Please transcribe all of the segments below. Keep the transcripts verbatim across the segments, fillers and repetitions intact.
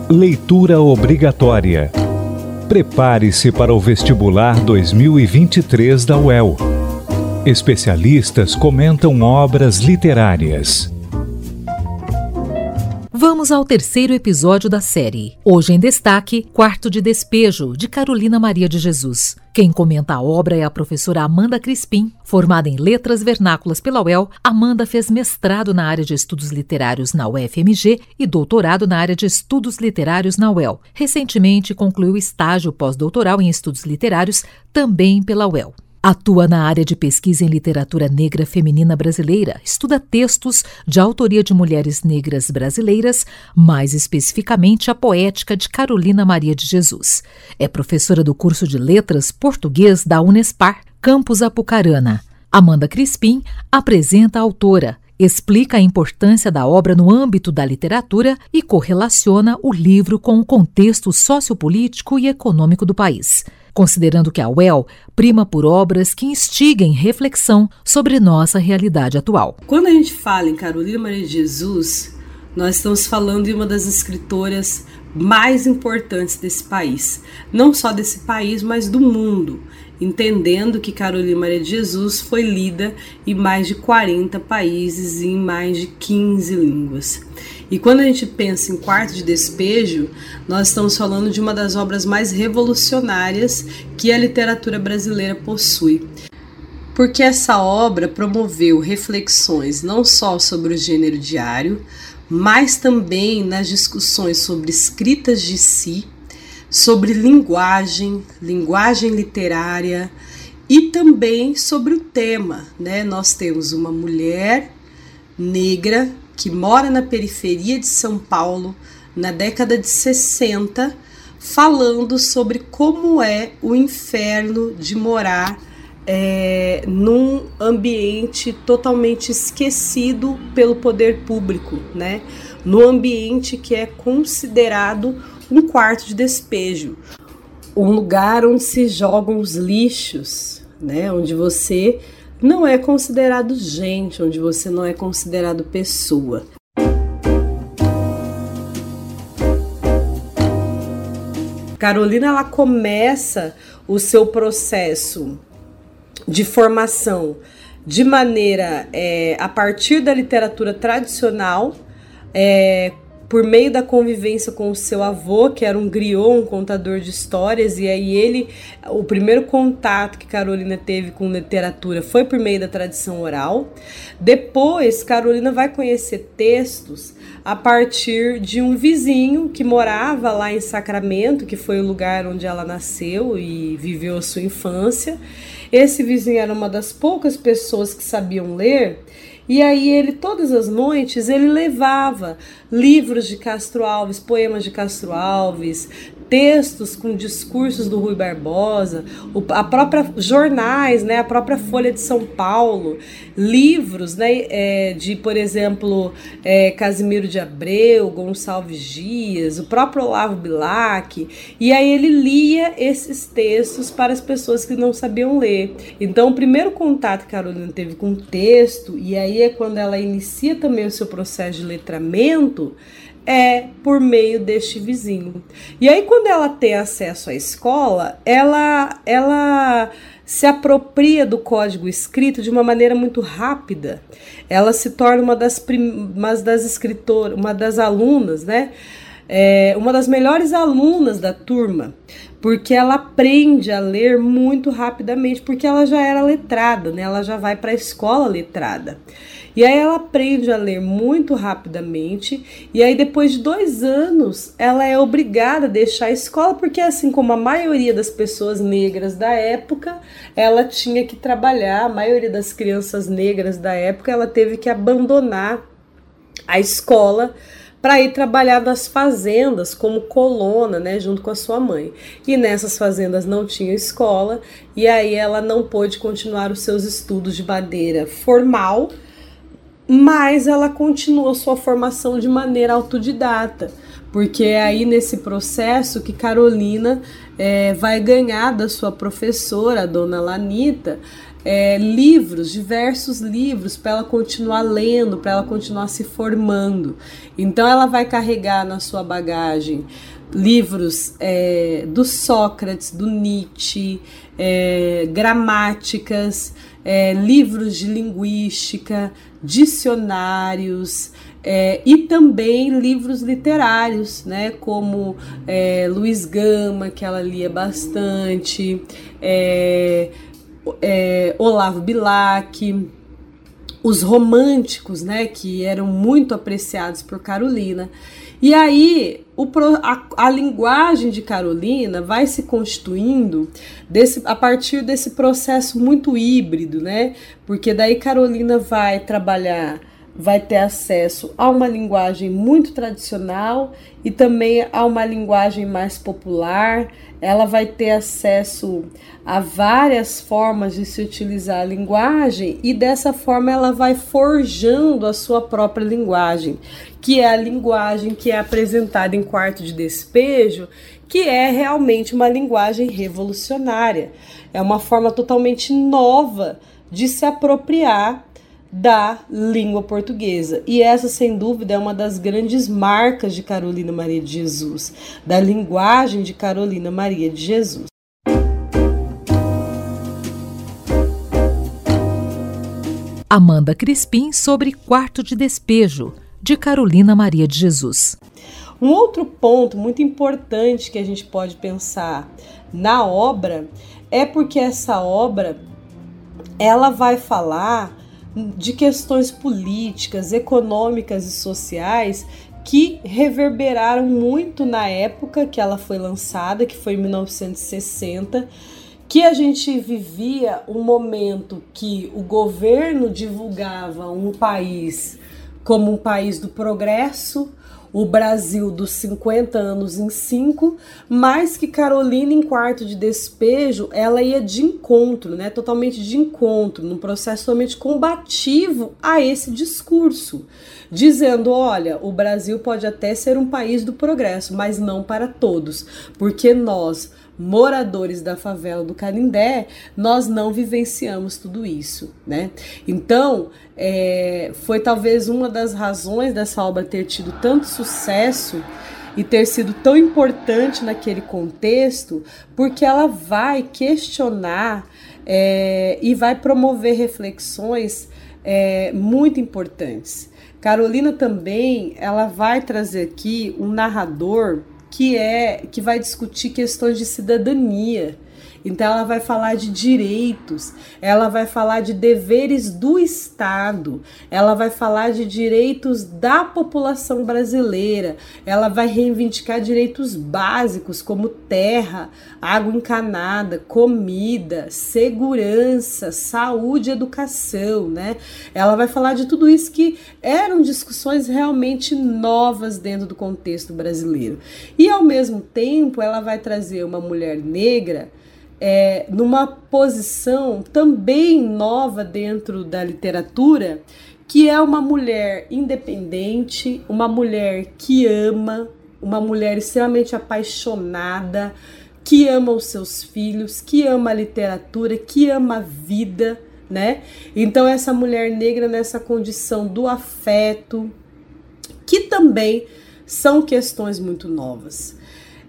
Leitura obrigatória. Prepare-se para o vestibular dois mil e vinte e três da U E L. Especialistas comentam obras literárias. Vamos ao terceiro episódio da série. Hoje em destaque, Quarto de Despejo, de Carolina Maria de Jesus. Quem comenta a obra é a professora Amanda Crispim. Formada em Letras Vernáculas pela U E L, Amanda fez mestrado na área de Estudos Literários na U F M G e doutorado na área de Estudos Literários na U E L. Recentemente, concluiu estágio pós-doutoral em Estudos Literários, também pela U E L. Atua na área de pesquisa em literatura negra feminina brasileira, estuda textos de autoria de mulheres negras brasileiras, mais especificamente a poética de Carolina Maria de Jesus. É professora do curso de Letras Português da Unespar, campus Apucarana. Amanda Crispim apresenta a autora, explica a importância da obra no âmbito da literatura e correlaciona o livro com o contexto sociopolítico e econômico do país, considerando que a U E L prima por obras que instiguem reflexão sobre nossa realidade atual. Quando a gente fala em Carolina Maria de Jesus, nós estamos falando de uma das escritoras mais importantes desse país. Não só desse país, mas do mundo. Entendendo que Carolina Maria de Jesus foi lida em mais de quarenta países e em mais de quinze línguas. E quando a gente pensa em Quarto de Despejo, nós estamos falando de uma das obras mais revolucionárias que a literatura brasileira possui. Porque essa obra promoveu reflexões não só sobre o gênero diário, mas também nas discussões sobre escritas de si, sobre linguagem, linguagem literária e também sobre o tema, né? Nós temos uma mulher negra que mora na periferia de São Paulo na década de sessenta, falando sobre como é o inferno de morar é, num ambiente totalmente esquecido pelo poder público, né? No ambiente que é considerado um quarto de despejo, um lugar onde se jogam os lixos, né? Onde você não é considerado gente, onde você não é considerado pessoa. Carolina, ela começa o seu processo de formação de maneira é, a partir da literatura tradicional, é, por meio da convivência com o seu avô, que era um griot, um contador de histórias, e aí ele, o primeiro contato que Carolina teve com literatura foi por meio da tradição oral. Depois, Carolina vai conhecer textos a partir de um vizinho que morava lá em Sacramento, que foi o lugar onde ela nasceu e viveu a sua infância. Esse vizinho era uma das poucas pessoas que sabiam ler. E aí ele, todas as noites, ele levava livros de Castro Alves, poemas de Castro Alves, textos com discursos do Rui Barbosa, a própria jornais, né, a própria Folha de São Paulo, livros, né, é, de, por exemplo, é, Casimiro de Abreu, Gonçalves Dias, o próprio Olavo Bilac, e aí ele lia esses textos para as pessoas que não sabiam ler. Então, o primeiro contato que a Carolina teve com o texto, e aí é quando ela inicia também o seu processo de letramento, é por meio deste vizinho. E aí, quando ela tem acesso à escola, ela, ela se apropria do código escrito de uma maneira muito rápida. Ela se torna uma das, prim, uma das escritoras, uma das alunas, né? É, uma das melhores alunas da turma, porque ela aprende a ler muito rapidamente, porque ela já era letrada, né? Ela já vai para a escola letrada. E aí ela aprende a ler muito rapidamente, e aí depois de dois anos ela é obrigada a deixar a escola, porque assim como a maioria das pessoas negras da época, ela tinha que trabalhar, a maioria das crianças negras da época, ela teve que abandonar a escola para ir trabalhar nas fazendas como colona, né, junto com a sua mãe. E nessas fazendas não tinha escola, e aí ela não pôde continuar os seus estudos de maneira formal, mas ela continuou sua formação de maneira autodidata, porque é aí nesse processo que Carolina é, vai ganhar da sua professora, a dona Lanita, é, livros, diversos livros, para ela continuar lendo, para ela continuar se formando. Então ela vai carregar na sua bagagem livros é, do Sócrates, do Nietzsche, é, gramáticas, é, livros de linguística, dicionários, é, e também livros literários, né, como é, Luiz Gama, que ela lia bastante, é, é, Olavo Bilac, os românticos, né, que eram muito apreciados por Carolina. E aí o, a, a linguagem de Carolina vai se constituindo desse, a partir desse processo muito híbrido, né? Porque daí Carolina vai trabalhar, vai ter acesso a uma linguagem muito tradicional e também a uma linguagem mais popular. Ela vai ter acesso a várias formas de se utilizar a linguagem e dessa forma ela vai forjando a sua própria linguagem, que é a linguagem que é apresentada em Quarto de Despejo, que é realmente uma linguagem revolucionária. É uma forma totalmente nova de se apropriar da língua portuguesa. E essa, sem dúvida, é uma das grandes marcas de Carolina Maria de Jesus, da linguagem de Carolina Maria de Jesus. Amanda Crispim sobre Quarto de Despejo, de Carolina Maria de Jesus. Um outro ponto muito importante que a gente pode pensar na obra é porque essa obra ela vai falar de questões políticas, econômicas e sociais que reverberaram muito na época que ela foi lançada, que foi em mil novecentos e sessenta, que a gente vivia um momento que o governo divulgava um país como um país do progresso, o Brasil dos cinquenta anos em cinco, mas que Carolina, em Quarto de Despejo, ela ia de encontro, né, totalmente de encontro, num processo totalmente combativo a esse discurso, dizendo, olha, o Brasil pode até ser um país do progresso, mas não para todos, porque nós, moradores da favela do Canindé, nós não vivenciamos tudo isso, né? Então, é, foi talvez uma das razões dessa obra ter tido tanto sucesso e ter sido tão importante naquele contexto, porque ela vai questionar é, e vai promover reflexões é, muito importantes. Carolina também, ela vai trazer aqui um narrador que é que vai discutir questões de cidadania. Então ela vai falar de direitos, ela vai falar de deveres do Estado, ela vai falar de direitos da população brasileira, ela vai reivindicar direitos básicos como terra, água encanada, comida, segurança, saúde, educação, né? Ela vai falar de tudo isso que eram discussões realmente novas dentro do contexto brasileiro. E ao mesmo tempo ela vai trazer uma mulher negra É, numa posição também nova dentro da literatura, que é uma mulher independente, uma mulher que ama, uma mulher extremamente apaixonada, que ama os seus filhos, que ama a literatura, que ama a vida, né? Então essa mulher negra nessa condição do afeto, que também são questões muito novas.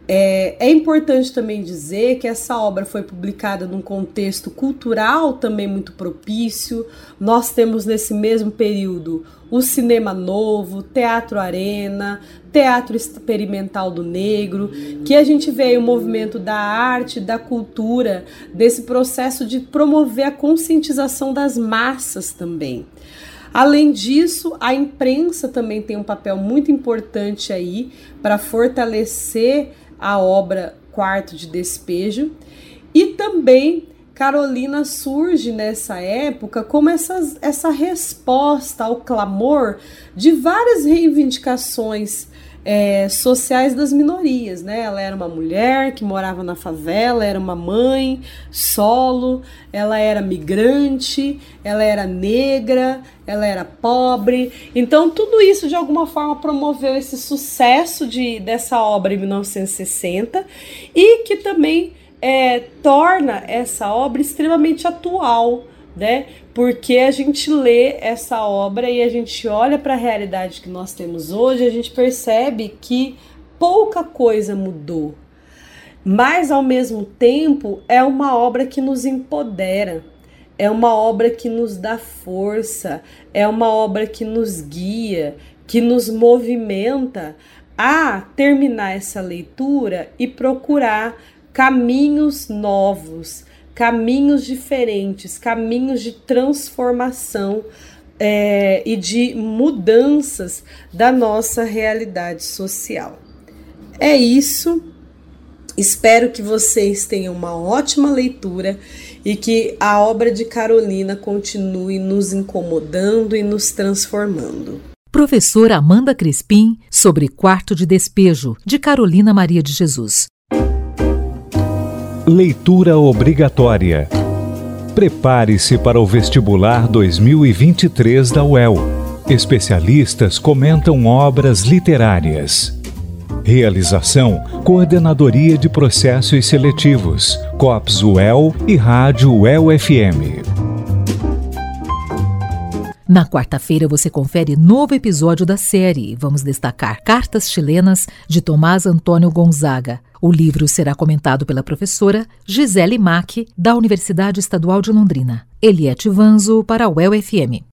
É, é importante também dizer que essa obra foi publicada num contexto cultural também muito propício. Nós temos nesse mesmo período o Cinema Novo, Teatro Arena, Teatro Experimental do Negro, que a gente vê aí o movimento da arte, da cultura, desse processo de promover a conscientização das massas também. Além disso, a imprensa também tem um papel muito importante aí para fortalecer a obra Quarto de Despejo, e também Carolina surge nessa época como essa, essa resposta ao clamor de várias reivindicações é, sociais das minorias, né? Ela era uma mulher que morava na favela, era uma mãe solo, ela era migrante, ela era negra, ela era pobre. Então tudo isso de alguma forma promoveu esse sucesso de, dessa obra em mil novecentos e sessenta, e que também é, torna essa obra extremamente atual, né? Porque a gente lê essa obra e a gente olha para a realidade que nós temos hoje, a gente percebe que pouca coisa mudou. Mas, ao mesmo tempo, é uma obra que nos empodera, é uma obra que nos dá força, é uma obra que nos guia, que nos movimenta a terminar essa leitura e procurar caminhos novos, caminhos diferentes, caminhos de transformação é, e de mudanças da nossa realidade social. É isso. Espero que vocês tenham uma ótima leitura e que a obra de Carolina continue nos incomodando e nos transformando. Professora Amanda Crispim sobre Quarto de Despejo, de Carolina Maria de Jesus. Leitura obrigatória. Prepare-se para o vestibular dois mil e vinte e três da U E L. Especialistas comentam obras literárias. Realização: Coordenadoria de Processos Seletivos, COPS U E L e Rádio U E L F M. Na quarta-feira você confere novo episódio da série. Vamos destacar Cartas Chilenas, de Tomás Antônio Gonzaga. O livro será comentado pela professora Gisele Mack, da Universidade Estadual de Londrina. Eliette Vanzo, para a U E L F M.